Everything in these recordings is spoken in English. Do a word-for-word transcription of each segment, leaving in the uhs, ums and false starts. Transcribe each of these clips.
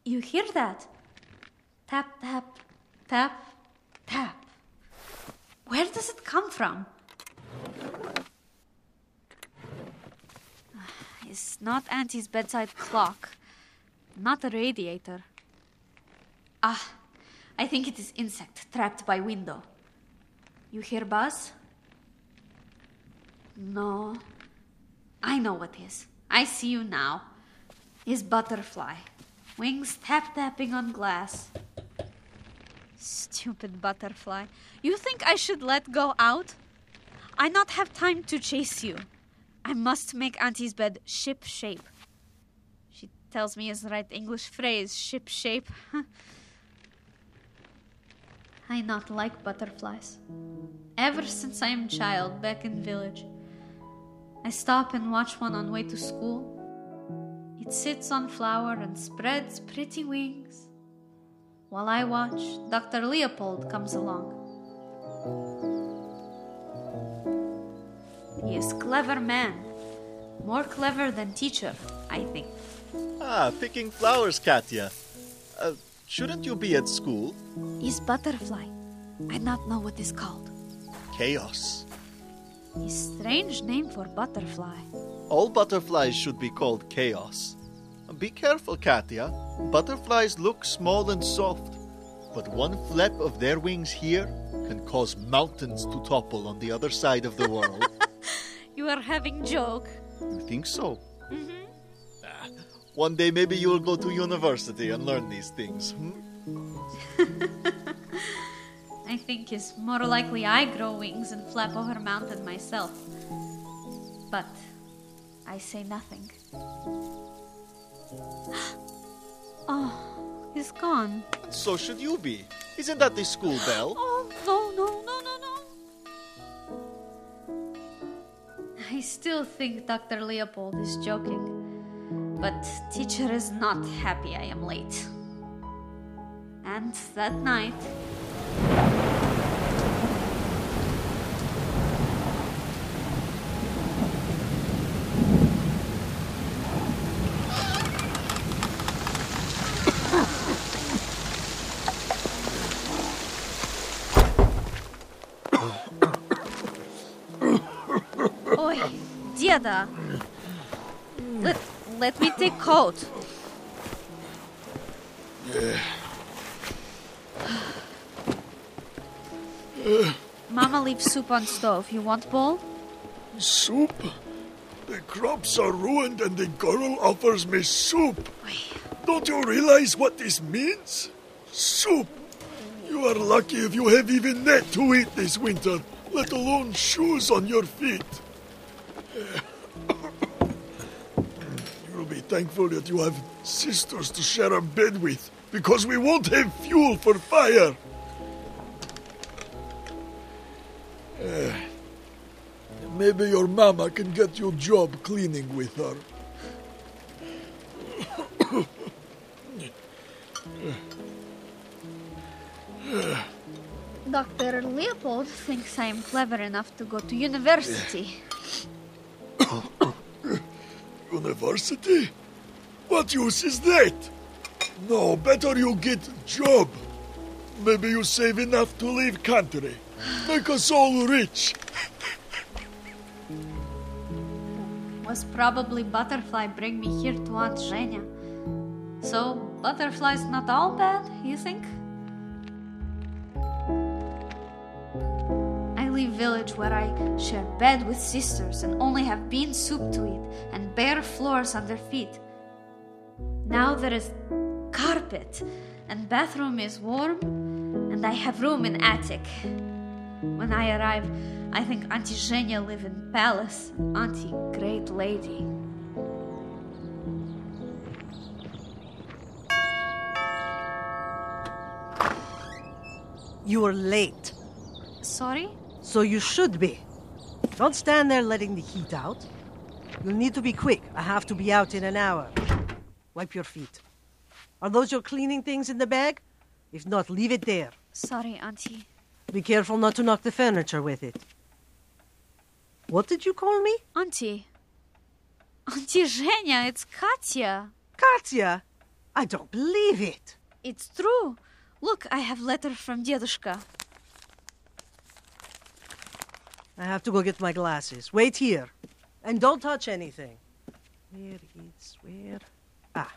You hear that? Tap, tap, tap, tap. Where does it come from? It's not Auntie's bedside clock. Not a radiator. Ah, I think it is insect trapped by window. You hear buzz? No. I know what is. I see you now. Is butterfly. Wings tap-tapping on glass. Stupid butterfly. You think I should let go out? I not have time to chase you. I must make Auntie's bed ship-shape. She tells me is the right English phrase, ship-shape. I not like butterflies. Ever since I am child back in village. I stop and watch one on way to school. It sits on flower and spreads pretty wings. While I watch, Doctor Leopold comes along. He is clever man. More clever than teacher, I think. Ah, picking flowers, Katya. Uh, shouldn't you be at school? Is butterfly. I not know what is called. Chaos. Is strange name for butterfly. All butterflies should be called chaos. Be careful, Katya. Butterflies look small and soft, but one flap of their wings here can cause mountains to topple on the other side of the world. You are having joke. You think so? Mm-hmm. Ah, one day maybe you will go to university and learn these things. Hmm? I think it's more likely I grow wings and flap over mountain myself. But I say nothing. Oh, he's gone. So should you be. Isn't that the school bell? Oh, no, no, no, no, no. I still think Doctor Leopold is joking. But teacher is not happy I am late. And that night... Oi, Deda. Let, let me take coat. Yeah. Mama leaves soup on stove. You want bowl? Soup? The crops are ruined and the girl offers me soup. Oi. Don't you realize what this means? Soup. You are lucky if you have even that to eat this winter, let alone shoes on your feet. You'll be thankful that you have sisters to share a bed with, because we won't have fuel for fire. Uh, maybe your mama can get you a job cleaning with her. Doctor Leopold thinks I am clever enough to go to university. University? What use is that? No, better you get job. Maybe you save enough to leave country. Make us all rich. Was probably butterfly bring me here to Aunt Zhenya. So, butterfly's not all bad, you think? I leave village where I share bed with sisters and only have bean soup to eat and bare floors under feet. Now there is carpet and bathroom is warm and I have room in attic. When I arrive, I think Auntie Zhenya live in palace, Auntie great lady. You are late. Sorry? So you should be. Don't stand there letting the heat out. You'll need to be quick. I have to be out in an hour. Wipe your feet. Are those your cleaning things in the bag? If not, leave it there. Sorry, Auntie. Be careful not to knock the furniture with it. What did you call me? Auntie. Auntie Zhenya, it's Katya. Katya. I don't believe it. It's true. Look, I have letter from Dedushka. I have to go get my glasses. Wait here. And don't touch anything. Where is where? Ah.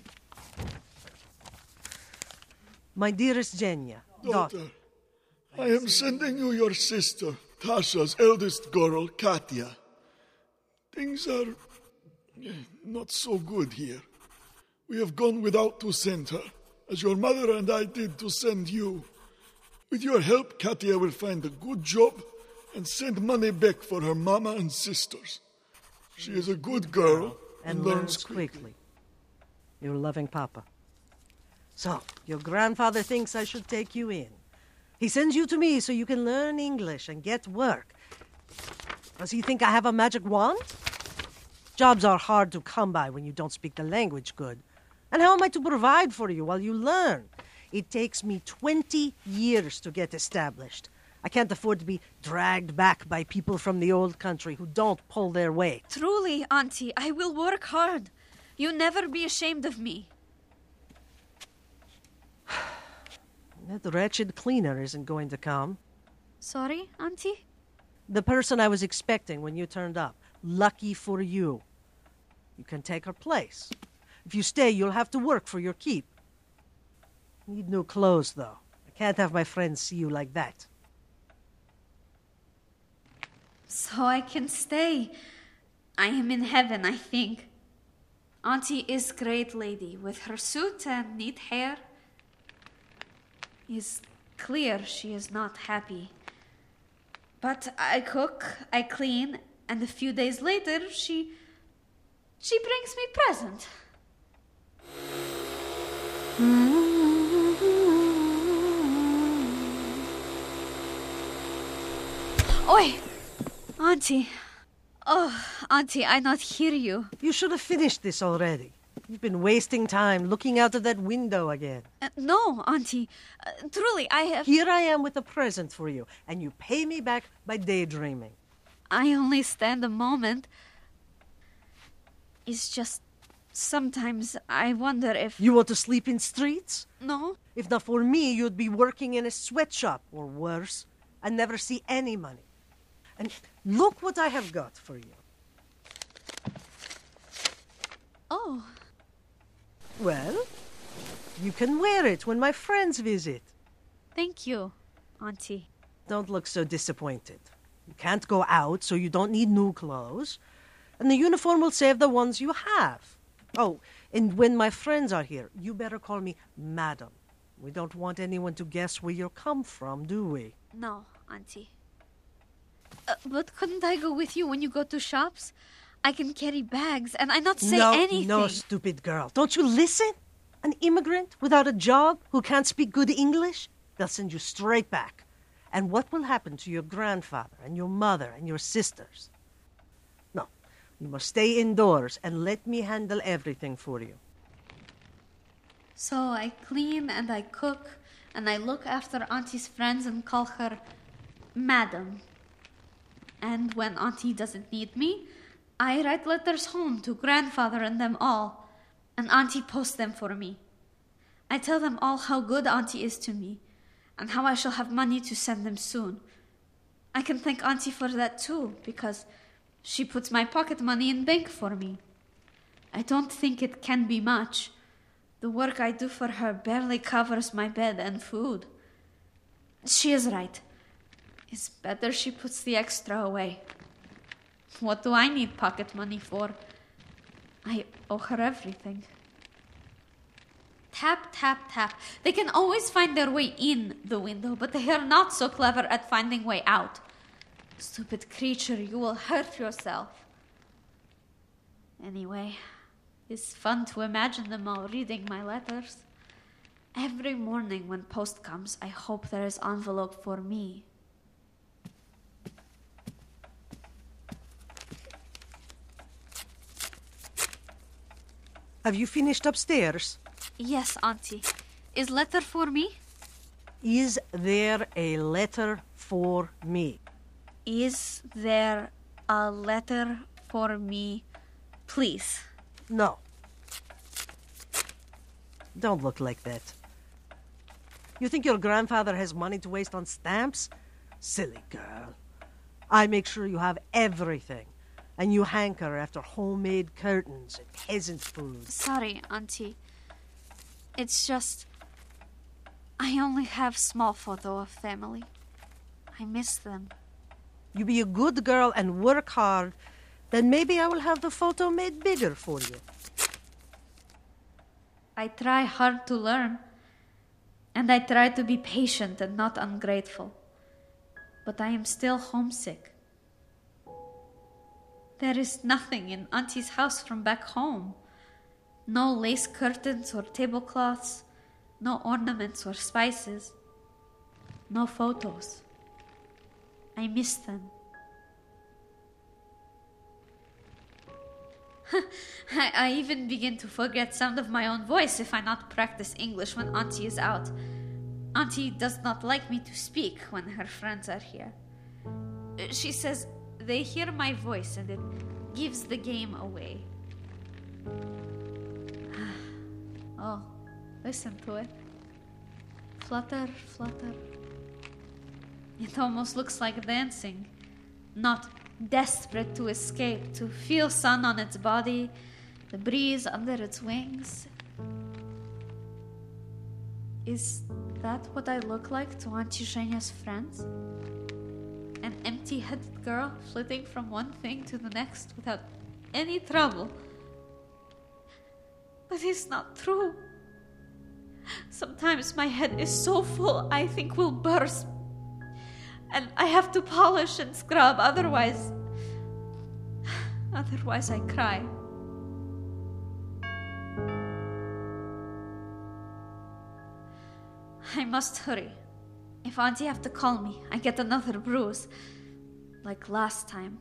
My dearest Genya. Daughter, I am sending you your sister, Tasha's eldest girl, Katya. Things are eh, not so good here. We have gone without to send her, as your mother and I did to send you. With your help, Katya will find a good job and send money back for her mama and sisters. She is a good girl and, And learns learns quickly. quickly. Your loving Papa. So, your grandfather thinks I should take you in. He sends you to me so you can learn English and get work. Does he think I have a magic wand? Jobs are hard to come by when you don't speak the language good. And how am I to provide for you while you learn? It takes me twenty years to get established. I can't afford to be dragged back by people from the old country who don't pull their weight. Truly, Auntie, I will work hard. You never be ashamed of me. That wretched cleaner isn't going to come. Sorry, Auntie? The person I was expecting when you turned up. Lucky for you. You can take her place. If you stay, you'll have to work for your keep. Need new clothes, though. I can't have my friends see you like that. So I can stay. I am in heaven, I think. Auntie is great lady, with her suit and neat hair. It's clear she is not happy. But I cook, I clean, and a few days later she... she brings me present. Oi! Auntie. Oh, Auntie, I not hear you. You should have finished this already. You've been wasting time looking out of that window again. Uh, no, Auntie. Uh, truly, I have... Here I am with a present for you, and you pay me back by daydreaming. I only stand a moment. It's just... sometimes I wonder if... You want to sleep in streets? No? If not for me, you'd be working in a sweatshop, or worse, and never see any money. And look what I have got for you. Oh. Well, you can wear it when my friends visit. Thank you, Auntie. Don't look so disappointed. You can't go out, so you don't need new clothes. And the uniform will save the ones you have. Oh, and when my friends are here, you better call me Madam. We don't want anyone to guess where you come from, do we? No, Auntie. Uh, but couldn't I go with you when you go to shops? I can carry bags, and I not say no, anything. No, stupid girl. Don't you listen? An immigrant without a job who can't speak good English? They'll send you straight back. And what will happen to your grandfather and your mother and your sisters? No, you must stay indoors and let me handle everything for you. So I clean and I cook, and I look after Auntie's friends and call her Madam. And when Auntie doesn't need me, I write letters home to grandfather and them all, and Auntie posts them for me. I tell them all how good Auntie is to me, and how I shall have money to send them soon. I can thank Auntie for that too, because she puts my pocket money in bank for me. I don't think it can be much. The work I do for her barely covers my bed and food. She is right. It's better she puts the extra away. What do I need pocket money for? I owe her everything. Tap, tap, tap. They can always find their way in the window, but they are not so clever at finding way out. Stupid creature, you will hurt yourself. Anyway, it's fun to imagine them all reading my letters. Every morning when post comes, I hope there is envelope for me. Have you finished upstairs? Yes, Auntie. Is letter for me? Is there a letter for me? Is there a letter for me, please? No. don't look like that. You think your grandfather has money to waste on stamps? Silly girl. I make sure you have everything. And you hanker after homemade curtains and peasant food. Sorry, Auntie. It's just... I only have small photo of family. I miss them. You be a good girl and work hard, then maybe I will have the photo made bigger for you. I try hard to learn. And I try to be patient and not ungrateful. But I am still homesick. There is nothing in Auntie's house from back home. No lace curtains or tablecloths. No ornaments or spices. No photos. I miss them. I, I even begin to forget sound of my own voice if I not practice English when Auntie is out. Auntie does not like me to speak when her friends are here. She says they hear my voice and it gives the game away. Oh, listen to it. Flutter, flutter. It almost looks like dancing. Not desperate to escape, to feel sun on its body, the breeze under its wings. Is that what I look like to Auntie Zhenia's friends? An empty-headed girl flitting from one thing to the next without any trouble. But it's not true. Sometimes my head is so full I think will burst. And I have to polish and scrub, otherwise... Otherwise I cry. I must hurry. If Auntie have to call me, I get another bruise. Like last time.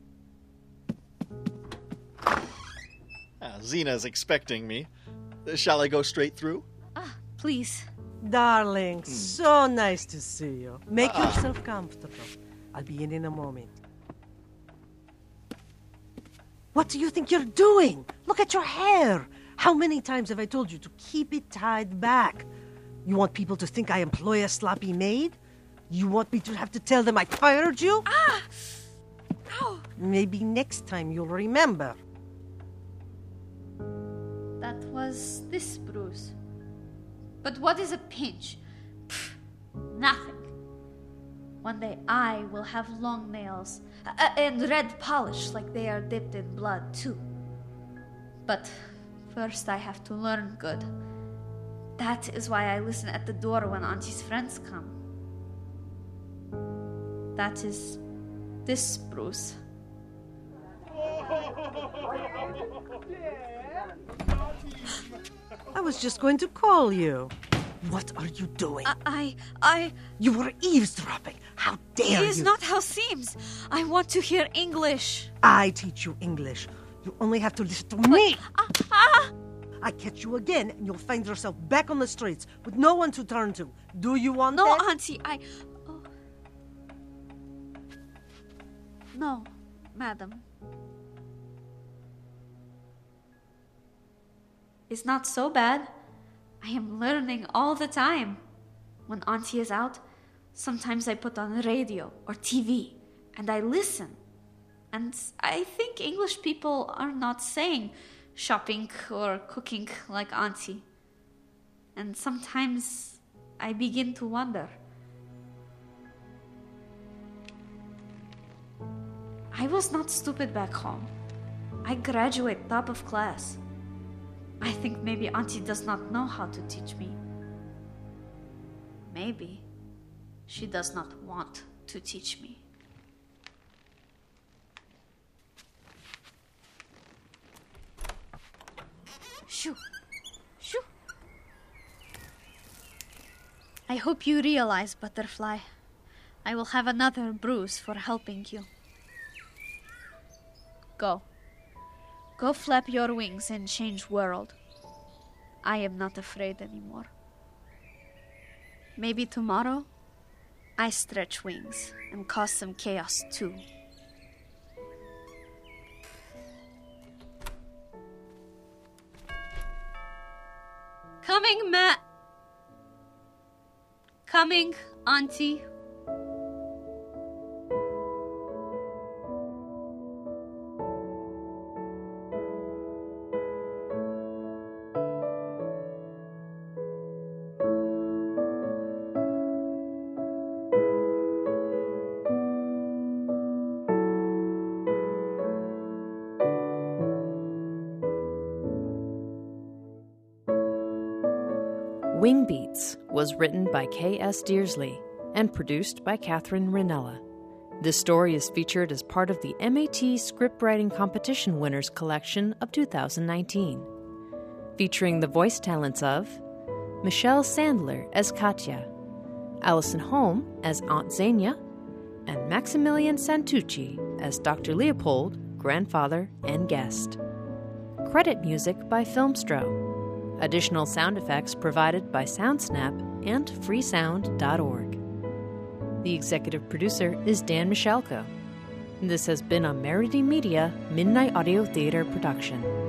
Ah, Zena's expecting me. Shall I go straight through? Ah, please. Darling, so nice to see you. Make Ah. yourself comfortable. I'll be in in a moment. What do you think you're doing? Look at your hair. How many times have I told you to keep it tied back? You want people to think I employ a sloppy maid? You want me to have to tell them I fired you? Ah! Ow! Maybe next time you'll remember. That was this bruise. But what is a pinch? Pfft, nothing. One day I will have long nails uh, and red polish like they are dipped in blood too. But first I have to learn good. That is why I listen at the door when Auntie's friends come. That is this bruise. I was just going to call you. What are you doing? I, I, I You were eavesdropping. How dare it is you? not how seems. I want to hear English. I teach you English. You only have to listen to me. Ah, ah! I catch you again, and you'll find yourself back on the streets with no one to turn to. Do you want No, that? Auntie, I... Oh. No, madam. It's not so bad. I am learning all the time. When Auntie is out, sometimes I put on radio or T V, and I listen. And I think English people are not saying shopping or cooking like Auntie. And sometimes I begin to wonder. I was not stupid back home. I graduate top of class. I think maybe Auntie does not know how to teach me. Maybe she does not want to teach me. Shoo! Shoo! I hope you realize, Butterfly, I will have another bruise for helping you. Go. Go flap your wings and change world. I am not afraid anymore. Maybe tomorrow, I stretch wings and cause some chaos too. Coming, Matt. Coming, Auntie. Wing Beats was written by K S Dearsley and produced by Catherine Ranella. This story is featured as part of the M A T Scriptwriting Competition Winners Collection of two thousand nineteen, featuring the voice talents of Michelle Sandler as Katya, Allison Holm as Aunt Xenia, and Maximilian Santucci as Doctor Leopold, grandfather and guest. Credit music by Filmstro. Additional sound effects provided by SoundSnap and freesound dot org. The executive producer is Dan Michalko. This has been a Merity Media Midnight Audio Theater production.